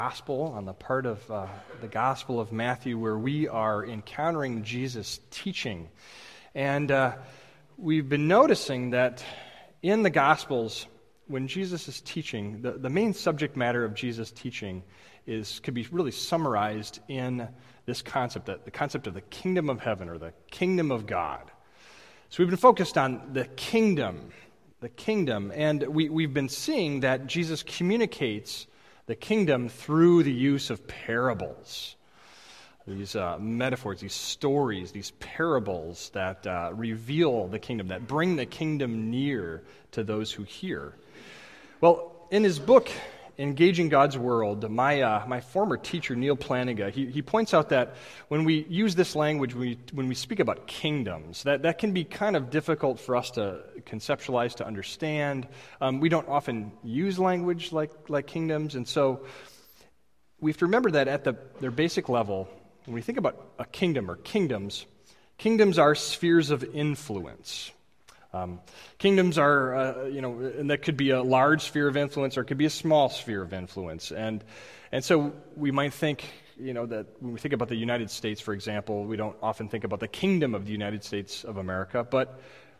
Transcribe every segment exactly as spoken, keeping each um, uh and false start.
Gospel, on the part of uh, the Gospel of Matthew, where we are encountering Jesus' teaching. And uh, we've been noticing that in the Gospels, when Jesus is teaching, the, the main subject matter of Jesus' teaching is could be really summarized in this concept, that the concept of the kingdom of heaven or the kingdom of God. So we've been focused on the kingdom, the kingdom, and we, we've been seeing that Jesus communicates the kingdom through the use of parables, these uh, metaphors, these stories, these parables that uh, reveal the kingdom, that bring the kingdom near to those who hear. Well, in his book, Engaging God's World, my uh, my former teacher, Neil Planiga, he, he points out that when we use this language, when we, when we speak about kingdoms, that, that can be kind of difficult for us to conceptualize, to understand. Um, we don't often use language like, like kingdoms, and so we have to remember that at the, their basic level, when we think about a kingdom or kingdoms, kingdoms are spheres of influence. Um, kingdoms are, uh, you know, and that could be a large sphere of influence or it could be a small sphere of influence. And and so we might think, you know, that when we think about the United States, for example, we don't often think about the kingdom of the United States of America, but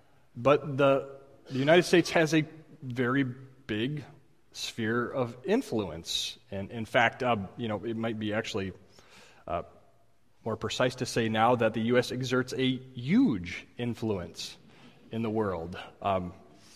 but the, the United States has a very big sphere of influence. And in fact, uh, you know, it might be actually uh, more precise to say now that the U S exerts a huge influence in the world. Um,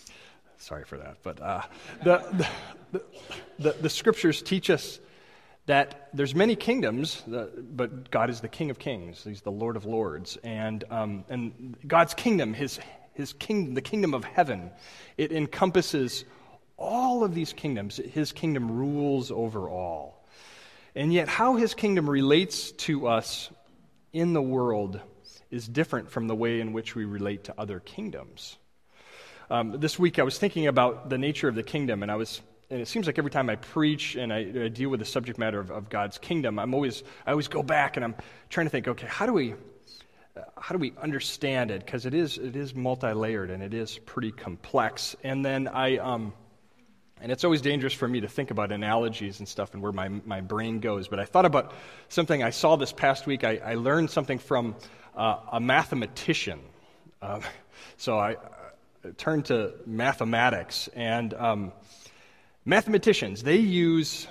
sorry for that, but uh, the, the, the the scriptures teach us that there's many kingdoms, uh, but God is the King of Kings. He's the Lord of Lords, and um, and God's kingdom, His His kingdom, the kingdom of heaven, it encompasses all of these kingdoms. His kingdom rules over all, and yet how His kingdom relates to us in the world is different from the way in which we relate to other kingdoms. Um, this week I was thinking about the nature of the kingdom, and I was, and it seems like every time I preach and I, I deal with the subject matter of, of God's kingdom, I'm always, I always go back and I'm trying to think, okay, how do we, uh, how do we understand it? Because it is, it is multi-layered and it is pretty complex. And then I, um, and it's always dangerous for me to think about analogies and stuff and where my my brain goes. But I thought about something I saw this past week. I, I learned something from Uh, a mathematician. Uh, so I, I turned to mathematics, and um, mathematicians, they use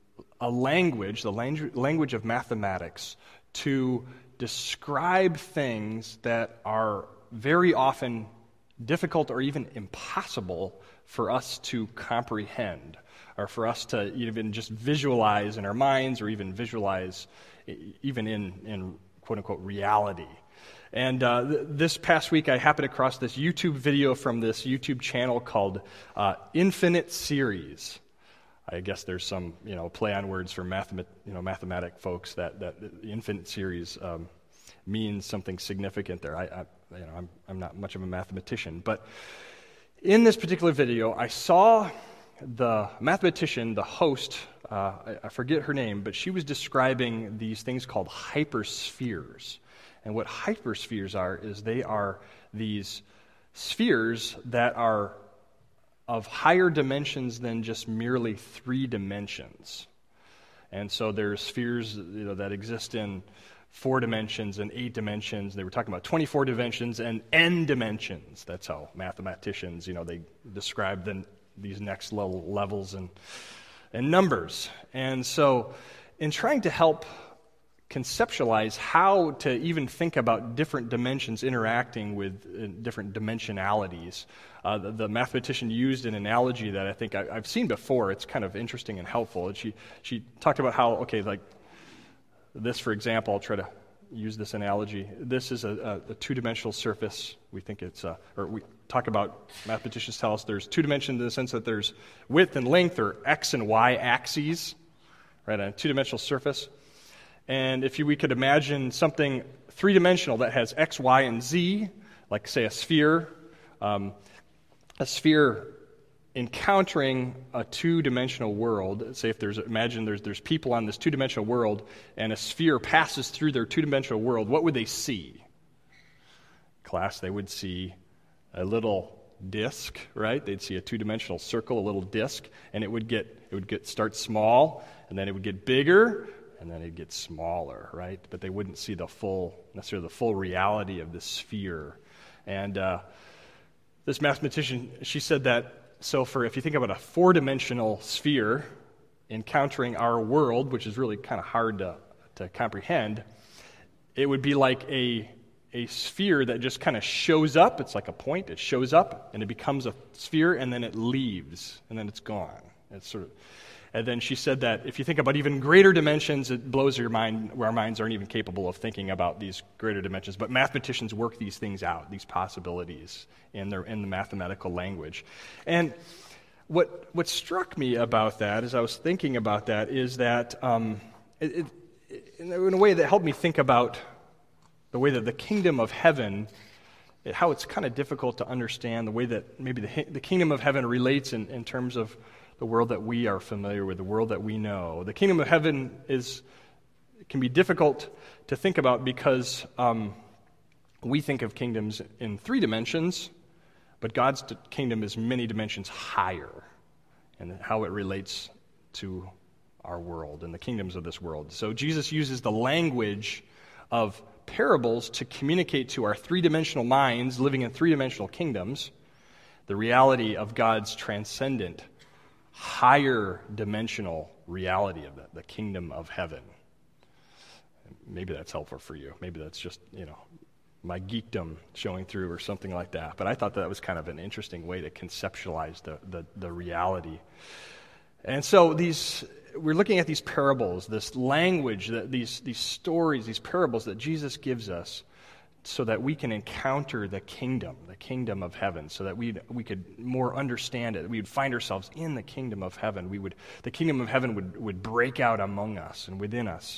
a language, the langu- language of mathematics, to describe things that are very often difficult or even impossible for us to comprehend, or for us to even just visualize in our minds, or even visualize even in, in quote-unquote reality. And uh, th- this past week I happened across this YouTube video from this YouTube channel called uh, Infinite Series. I guess there's some, you know, play on words for mathemat- you know, mathematic folks that, that the Infinite Series um, means something significant there. I, I you know, I'm, I'm not much of a mathematician, but in this particular video I saw the mathematician, the host, uh, I, I forget her name, but she was describing these things called hyperspheres. And what hyperspheres are is they are these spheres that are of higher dimensions than just merely three dimensions. And so there's spheres, you know, that exist in four dimensions and eight dimensions. They were talking about twenty-four dimensions and n dimensions. That's how mathematicians, you know, they describe the these next level levels and and numbers. And so in trying to help conceptualize how to even think about different dimensions interacting with uh, different dimensionalities, uh, the, the mathematician used an analogy that I think I, I've seen before. It's kind of interesting and helpful. And she, she talked about how, okay, like this, for example, I'll try to use this analogy. This is a, a, a two-dimensional surface. We think it's, a, or we talk about, mathematicians tell us there's two dimensions in the sense that there's width and length, or x and y axes, right, on a two-dimensional surface. And if you, we could imagine something three-dimensional that has x, y, and z, like, say, a sphere, um, a sphere encountering a two-dimensional world. Say if there's, imagine there's there's people on this two-dimensional world, and a sphere passes through their two-dimensional world, what would they see? Class, they would see a little disk, right? They'd see a two-dimensional circle, a little disk, and it would get it would get start small, and then it would get bigger, and then it'd get smaller, right? But they wouldn't see the full, necessarily the full reality of this sphere. And uh, this mathematician, she said that, so for, if you think about a four-dimensional sphere encountering our world, which is really kind of hard to, to comprehend, it would be like a a sphere that just kind of shows up. It's like a point. It shows up, and it becomes a sphere, and then it leaves, and then it's gone. It's sort of, and then she said that if you think about even greater dimensions, it blows your mind, where our minds aren't even capable of thinking about these greater dimensions. But mathematicians work these things out, these possibilities, in their in the mathematical language. And what what struck me about that, as I was thinking about that, is that um, it, it, in a way that helped me think about the way that the kingdom of heaven, how it's kind of difficult to understand, the way that maybe the, the kingdom of heaven relates in, in terms of the world that we are familiar with, the world that we know. The kingdom of heaven is can be difficult to think about because um, we think of kingdoms in three dimensions, but God's kingdom is many dimensions higher, and how it relates to our world and the kingdoms of this world. So Jesus uses the language of parables to communicate to our three-dimensional minds living in three-dimensional kingdoms the reality of God's transcendent, higher dimensional reality of the, the kingdom of heaven. Maybe that's helpful for you. Maybe that's just, you know, my geekdom showing through or something like that. But I thought that was kind of an interesting way to conceptualize the, the, the reality. And so these... we're looking at these parables, this language, that these these stories, these parables that Jesus gives us so that we can encounter the kingdom, the kingdom of heaven, so that we we could more understand it. We would find ourselves in the kingdom of heaven. We would the kingdom of heaven would, would break out among us and within us.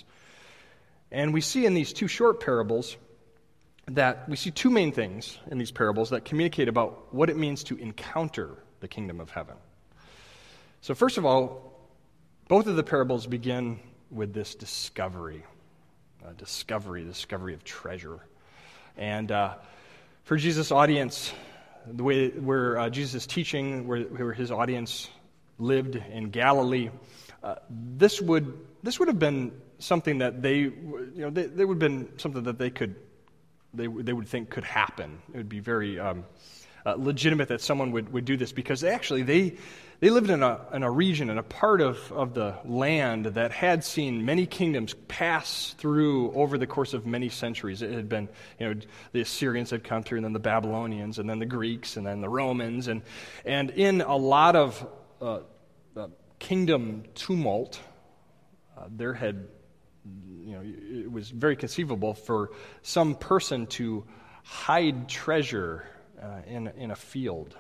And we see in these two short parables that we see two main things in these parables that communicate about what it means to encounter the kingdom of heaven. So first of all, both of the parables begin with this discovery, uh, discovery, discovery of treasure. And uh, for Jesus' audience, the way where uh, Jesus is teaching, where, where his audience lived in Galilee, uh, this would this would have been something that they, you know, they, they would have been something that they could, they they would think could happen. It would be very um, uh, legitimate that someone would, would do this because they actually they. They lived in a in a region, in a part of, of the land that had seen many kingdoms pass through over the course of many centuries. It had been, you know, the Assyrians had come through, and then the Babylonians, and then the Greeks, and then the Romans. And, and in a lot of uh, uh, kingdom tumult, uh, there had, you know, it was very conceivable for some person to hide treasure uh, in, in a field.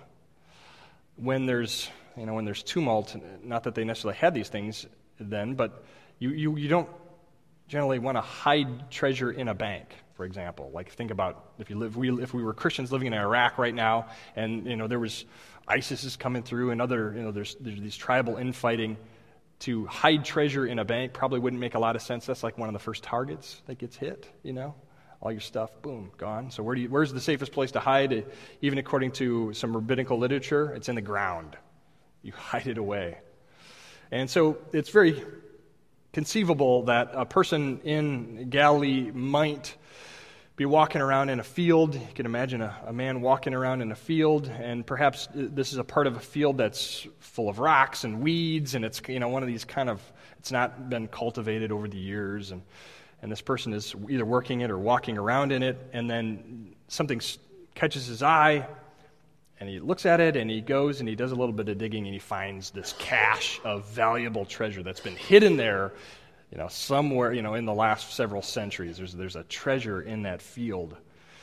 When there's... You know, when there's tumult, not that they necessarily had these things then, but you, you, you don't generally want to hide treasure in a bank, for example. Like think about if you live, we, if we were Christians living in Iraq right now, and you know there was ISIS is coming through, and other you know there's there's these tribal infighting. To hide treasure in a bank probably wouldn't make a lot of sense. That's like one of the first targets that gets hit. You know, all your stuff, boom, gone. So where do you, where's the safest place to hide? Even according to some rabbinical literature, it's in the ground. You hide it away. And so it's very conceivable that a person in Galilee might be walking around in a field. You can imagine a, a man walking around in a field, and perhaps this is a part of a field that's full of rocks and weeds, and it's, you know, one of these kind of, it's not been cultivated over the years, and, and this person is either working it or walking around in it, and then something catches his eye, and he looks at it, and he goes, and he does a little bit of digging, and he finds this cache of valuable treasure that's been hidden there, you know, somewhere, you know, in the last several centuries. There's there's a treasure in that field.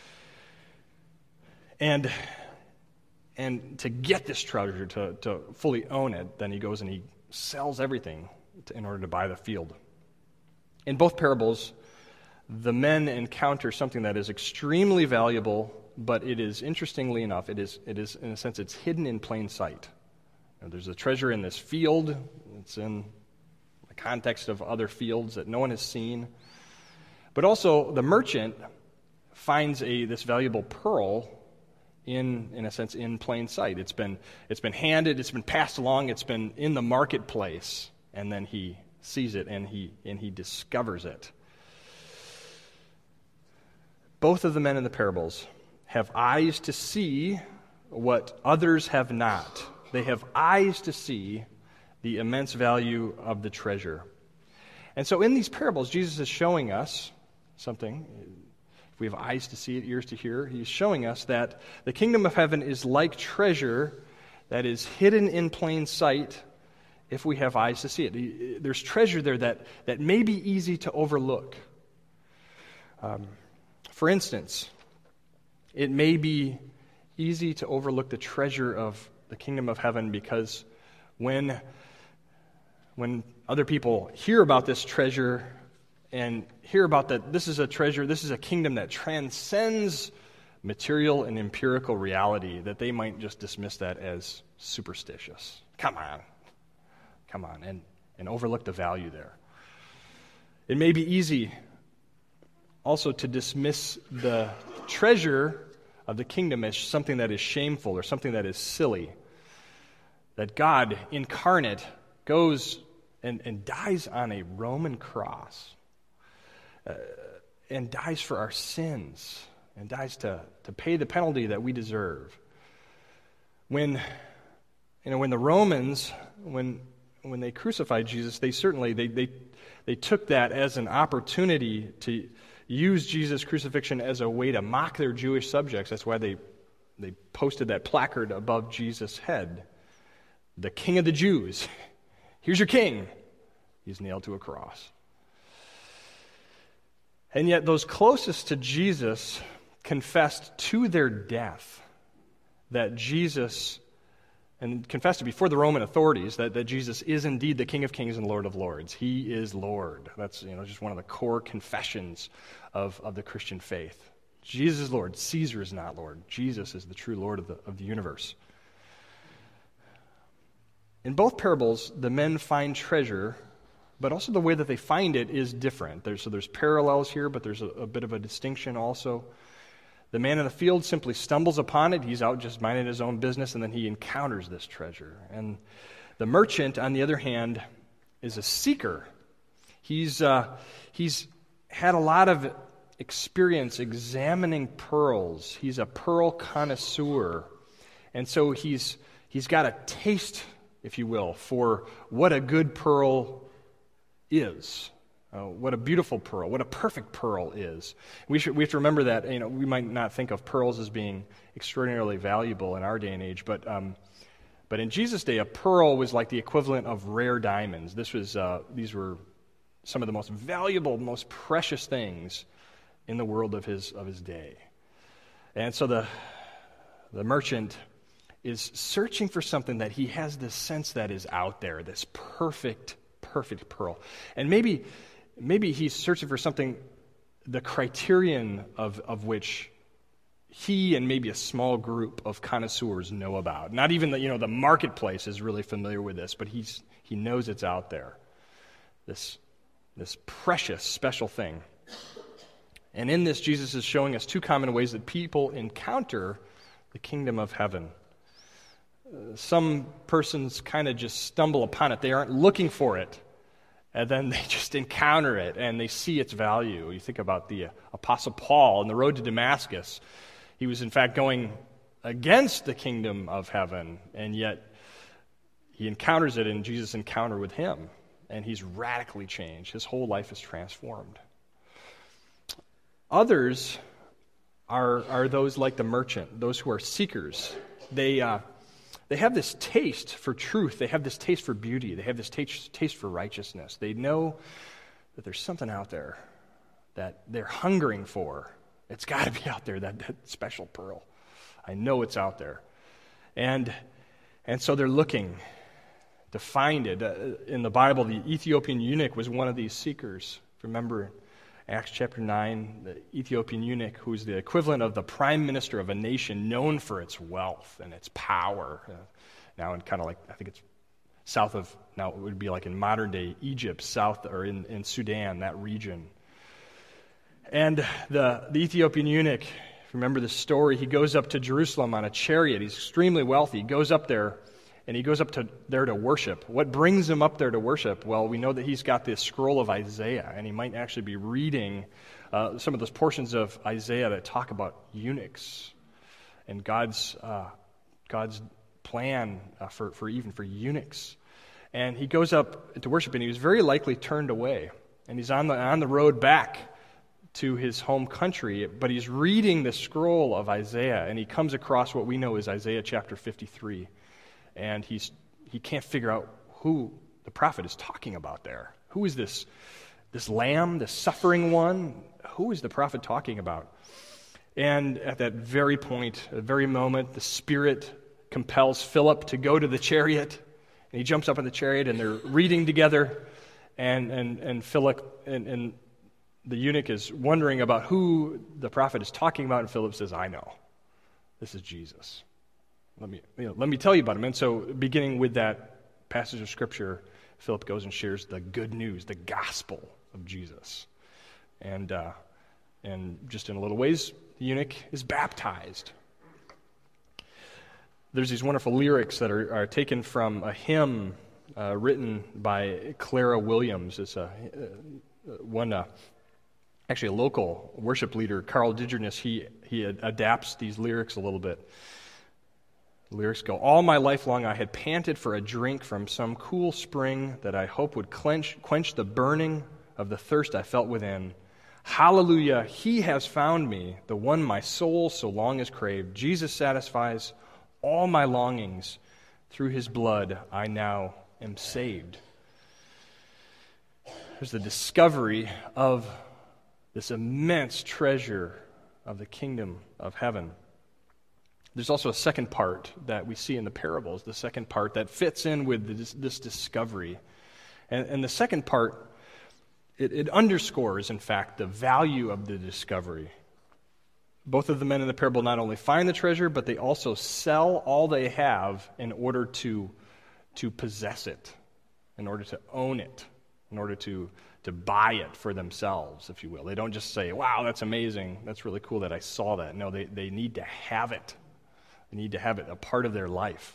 And and to get this treasure, to, to fully own it, then he goes and he sells everything to, in order to buy the field. In both parables, the men encounter something that is extremely valuable, but it is, interestingly enough, it is, it is in a sense, it's hidden in plain sight. You know, there's a treasure in this field. It's in the context of other fields that no one has seen. But also, the merchant finds a this valuable pearl in, in a sense, in plain sight. It's been, it's been handed, it's been passed along, it's been in the marketplace, and then he sees it and he and he discovers it. Both of the men in the parables have eyes to see what others have not. They have eyes to see the immense value of the treasure. And so in these parables, Jesus is showing us something. If we have eyes to see it, ears to hear, he's showing us that the kingdom of heaven is like treasure that is hidden in plain sight if we have eyes to see it. There's treasure there that, that may be easy to overlook. Um, for instance, it may be easy to overlook the treasure of the kingdom of heaven because when, when other people hear about this treasure and hear about that this is a treasure, this is a kingdom that transcends material and empirical reality, that they might just dismiss that as superstitious. Come on. Come on, and, and overlook the value there. It may be easy also to dismiss the treasure of the kingdom as something that is shameful or something that is silly. That God incarnate goes and, and dies on a Roman cross uh, and dies for our sins and dies to, to pay the penalty that we deserve. When, you know, when the Romans, when when they crucified Jesus, they certainly, they, they, they took that as an opportunity to use Jesus' crucifixion as a way to mock their Jewish subjects. That's why they, they posted that placard above Jesus' head. The King of the Jews. Here's your king. He's nailed to a cross. And yet those closest to Jesus confessed to their death that Jesus, and confessed it before the Roman authorities, that, that Jesus is indeed the King of Kings and Lord of Lords. He is Lord. That's, you know, just one of the core confessions of, of the Christian faith. Jesus is Lord. Caesar is not Lord. Jesus is the true Lord of the, of the universe. In both parables, the men find treasure, but also the way that they find it is different. There's, so there's parallels here, but there's a, a bit of a distinction also. The man in the field simply stumbles upon it. He's out just minding his own business, and then he encounters this treasure. And the merchant, on the other hand, is a seeker. He's uh, he's had a lot of experience examining pearls. He's a pearl connoisseur. And so he's he's got a taste, if you will, for what a good pearl is. Uh, what a beautiful pearl, what a perfect pearl is. We should we have to remember that, you know, we might not think of pearls as being extraordinarily valuable in our day and age, but um, but in Jesus' day, a pearl was like the equivalent of rare diamonds. This was uh, these were some of the most valuable, most precious things in the world of his of his day. And so the the merchant is searching for something that he has this sense that is out there, this perfect, perfect pearl. And maybe Maybe he's searching for something, the criterion of, of which he and maybe a small group of connoisseurs know about. Not even the, you know, the marketplace is really familiar with this, but he's he knows it's out there. This, this precious, special thing. And in this, Jesus is showing us two common ways that people encounter the kingdom of heaven. Uh, some persons kind of just stumble upon it. They aren't looking for it. And then they just encounter it, and they see its value. You think about the Apostle Paul on the road to Damascus. He was, in fact, going against the kingdom of heaven, and yet he encounters it in Jesus' encounter with him, and he's radically changed. His whole life is transformed. Others are, are those like the merchant, those who are seekers. They... Uh, They have this taste for truth. They have this taste for beauty. They have this taste, taste for righteousness. They know that there's something out there that they're hungering for. It's got to be out there, that, that special pearl. I know it's out there. And, and so they're looking to find it. Uh, in the Bible, the Ethiopian eunuch was one of these seekers. Remember Acts chapter nine, the Ethiopian eunuch, who's the equivalent of the prime minister of a nation known for its wealth and its power. Uh, now in kind of like, I think it's south of, now it would be like in modern day Egypt, south, or in, in Sudan, that region. And the, the Ethiopian eunuch, remember the story, he goes up to Jerusalem on a chariot. He's extremely wealthy. He goes up there, and he goes up to there to worship. What brings him up there to worship? Well, we know that he's got this scroll of Isaiah, and he might actually be reading uh, some of those portions of Isaiah that talk about eunuchs and God's uh, God's plan uh, for, for even for eunuchs. And he goes up to worship, and he was very likely turned away. And he's on the on the road back to his home country, but he's reading the scroll of Isaiah, and he comes across what we know is Isaiah chapter fifty-three. And he's he can't figure out who the prophet is talking about there. Who is this, this lamb, the suffering one? Who is the prophet talking about? And at that very point, at the very moment, the Spirit compels Philip to go to the chariot, and he jumps up in the chariot, and they're reading together, and and and Philip and, and the eunuch is wondering about who the prophet is talking about, and Philip says, "I know. This is Jesus. Let me you know, let me tell you about him." And so, beginning with that passage of Scripture, Philip goes and shares the good news, the gospel of Jesus, and uh, and just in a little ways, the eunuch is baptized. There's these wonderful lyrics that are, are taken from a hymn uh, written by Clara Williams. It's a uh, one, uh, actually a local worship leader, Carl Digerness. He he adapts these lyrics a little bit. The lyrics go: "All my life long I had panted for a drink from some cool spring that I hope would quench quench the burning of the thirst I felt within. Hallelujah! He has found me, the one my soul so long has craved. Jesus satisfies all my longings. Through his blood I now am saved." There's the discovery of this immense treasure of the kingdom of heaven. There's also a second part that we see in the parables, the second part that fits in with this, this discovery. And, and the second part, it, it underscores, in fact, the value of the discovery. Both of the men in the parable not only find the treasure, but they also sell all they have in order to, to possess it, in order to own it, in order to, to buy it for themselves, if you will. They don't just say, "Wow, that's amazing. That's really cool that I saw that." No, they, they need to have it. They need to have it a part of their life.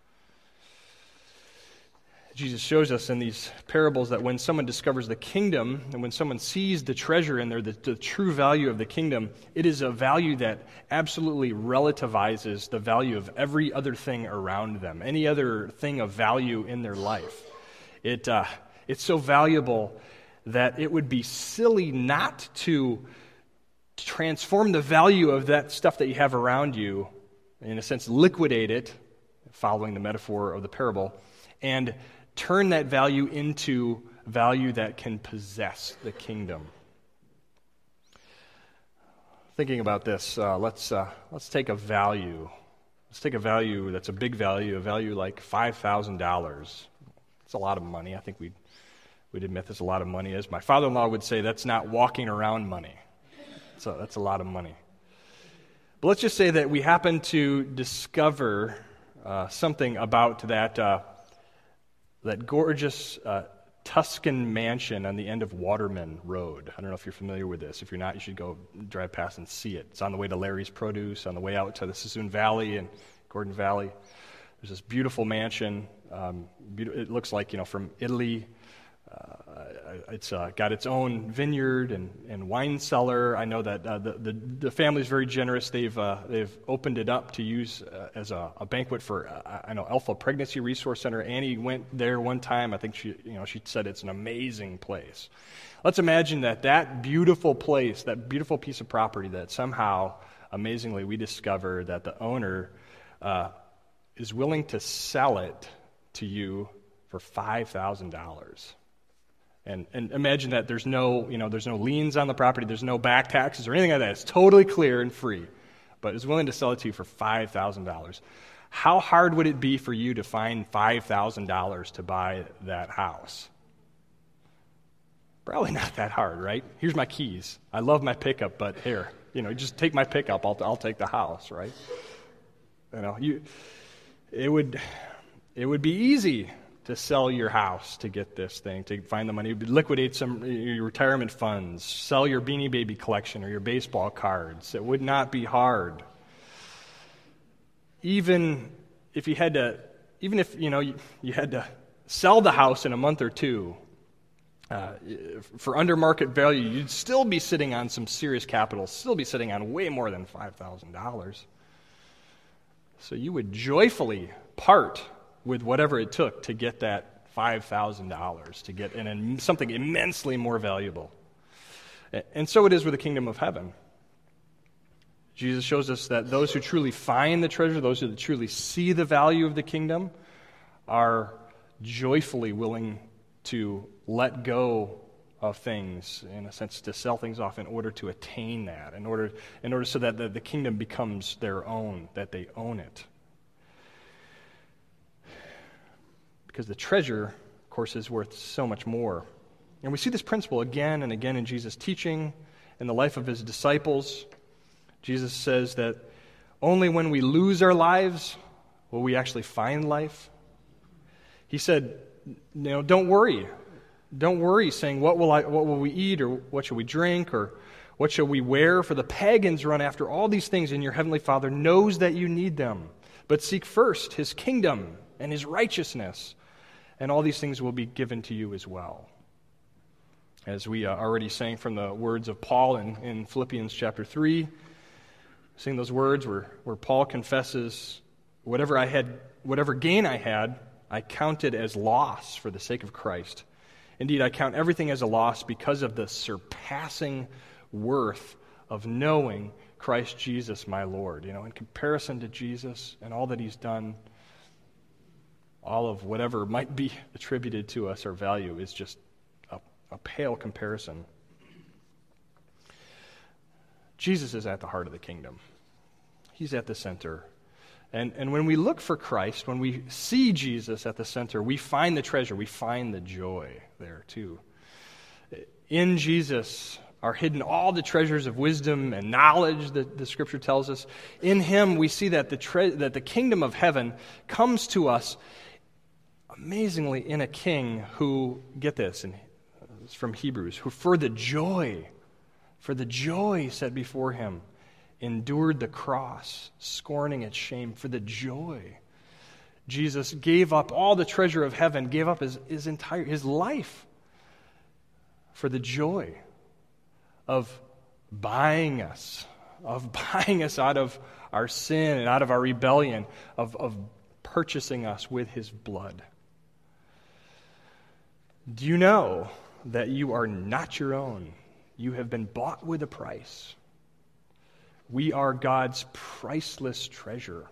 Jesus shows us in these parables that when someone discovers the kingdom, and when someone sees the treasure in there, the, the true value of the kingdom, it is a value that absolutely relativizes the value of every other thing around them, any other thing of value in their life. It uh, it's so valuable that it would be silly not to transform the value of that stuff that you have around you, in a sense, liquidate it, following the metaphor of the parable, and turn that value into value that can possess the kingdom. Thinking about this, uh, let's uh, let's take a value. Let's take a value that's a big value, a value like five thousand dollars. It's a lot of money. I think we'd, we'd admit that's a lot of money. As my father-in-law would say, that's not walking around money. So that's a lot of money. But let's just say that we happen to discover uh, something about that uh, that gorgeous uh, Tuscan mansion on the end of Waterman Road. I don't know if you're familiar with this. If you're not, you should go drive past and see it. It's on the way to Larry's Produce, on the way out to the Sassoon Valley and Gordon Valley. There's this beautiful mansion. Um, be- it looks like, you know, from Italy. Uh, it's uh, got its own vineyard and, and wine cellar. I know that uh, the, the the family's very generous. They've uh, they've opened it up to use uh, as a, a banquet for uh, I know Alpha Pregnancy Resource Center. Annie went there one time. I think she you know she said it's an amazing place. Let's imagine that that beautiful place, that beautiful piece of property, that somehow amazingly we discover that the owner uh, is willing to sell it to you for five thousand dollars. And, and imagine that there's no, you know, there's no liens on the property, there's no back taxes or anything like that. It's totally clear and free, but is willing to sell it to you for five thousand dollars. How hard would it be for you to find five thousand dollars to buy that house? Probably not that hard, right? Here's my keys. I love my pickup, but here, you know, just take my pickup. I'll I'll take the house, right? You know, you it would it would be easy to sell your house to get this thing, to find the money, liquidate some your retirement funds, sell your Beanie Baby collection or your baseball cards. It would not be hard. Even if you had to even if, you know, you, you had to sell the house in a month or two uh, for under market value, you'd still be sitting on some serious capital, still be sitting on way more than five thousand dollars. So you would joyfully part with whatever it took to get that five thousand dollars, to get an, something immensely more valuable. And so it is with the kingdom of heaven. Jesus shows us that those who truly find the treasure, those who truly see the value of the kingdom, are joyfully willing to let go of things, in a sense, to sell things off in order to attain that, in order, in order so that the, the kingdom becomes their own, that they own it. Because the treasure, of course, is worth so much more. And we see this principle again and again in Jesus' teaching, in the life of his disciples. Jesus says that only when we lose our lives will we actually find life. He said, you know, don't worry. Don't worry, saying, what will I, what will we eat, or what shall we drink, or what shall we wear? For the pagans run after all these things, and your heavenly Father knows that you need them. But seek first his kingdom and his righteousness, and all these things will be given to you as well. As we uh, already sang from the words of Paul in, in Philippians chapter three, sing those words where, where Paul confesses, whatever I had, whatever gain I had, I counted as loss for the sake of Christ. Indeed, I count everything as a loss because of the surpassing worth of knowing Christ Jesus my Lord. You know, in comparison to Jesus and all that he's done, all of whatever might be attributed to us or value is just a, a pale comparison. Jesus is at the heart of the kingdom. He's at the center. And, and when we look for Christ, when we see Jesus at the center, we find the treasure, we find the joy there too. In Jesus are hidden all the treasures of wisdom and knowledge that the Scripture tells us. In him we see that the tre- that the kingdom of heaven comes to us amazingly in a king who, get this, and it's from Hebrews, who for the joy, for the joy set before him, endured the cross, scorning its shame. For the joy, Jesus gave up all the treasure of heaven, gave up his, his entire, his life for the joy of buying us, of buying us out of our sin and out of our rebellion, of, of purchasing us with his blood. Do you know that you are not your own? You have been bought with a price. We are God's priceless treasure.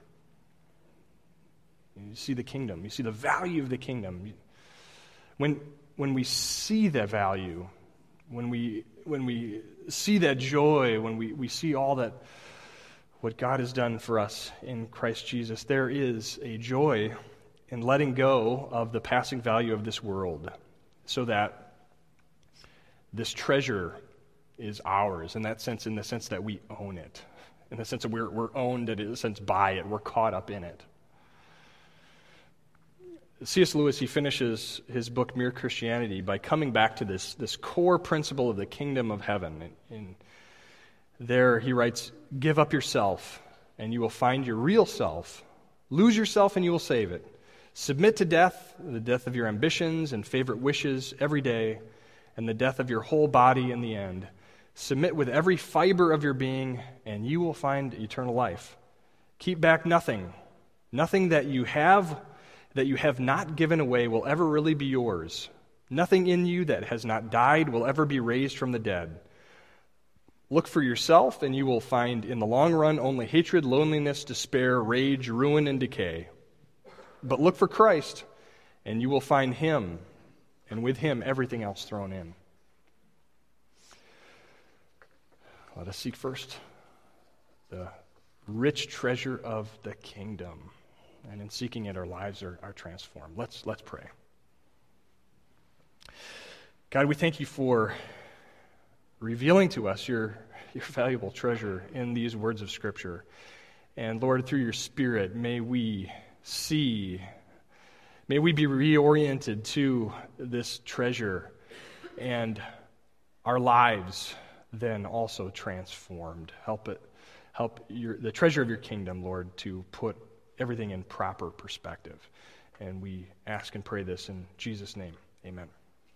You see the kingdom. You see the value of the kingdom. When, when we see that value, when we, when we see that joy, when we, we see all that, what God has done for us in Christ Jesus, there is a joy in letting go of the passing value of this world so that this treasure is ours, in that sense, in the sense that we own it, in the sense that we're, we're owned, in a sense, by it, we're caught up in it. C S Lewis, he finishes his book, Mere Christianity, by coming back to this, this core principle of the kingdom of heaven. And, and there he writes, give up yourself, and you will find your real self. Lose yourself, and you will save it. Submit to death, the death of your ambitions and favorite wishes every day, and the death of your whole body in the end. Submit with every fiber of your being, and you will find eternal life. Keep back nothing. Nothing that you have, that you have not given away will ever really be yours. Nothing in you that has not died will ever be raised from the dead. Look for yourself, and you will find in the long run only hatred, loneliness, despair, rage, ruin, and decay. But look for Christ, and you will find him, and with him everything else thrown in. Let us seek first the rich treasure of the kingdom. And in seeking it, our lives are, are transformed. Let's, let's pray. God, we thank you for revealing to us your, your valuable treasure in these words of Scripture. And Lord, through your Spirit, may we see, may we be reoriented to this treasure, and our lives then also transformed. Help it, help your, the treasure of your kingdom, Lord, to put everything in proper perspective. And we ask and pray this in Jesus' name. Amen.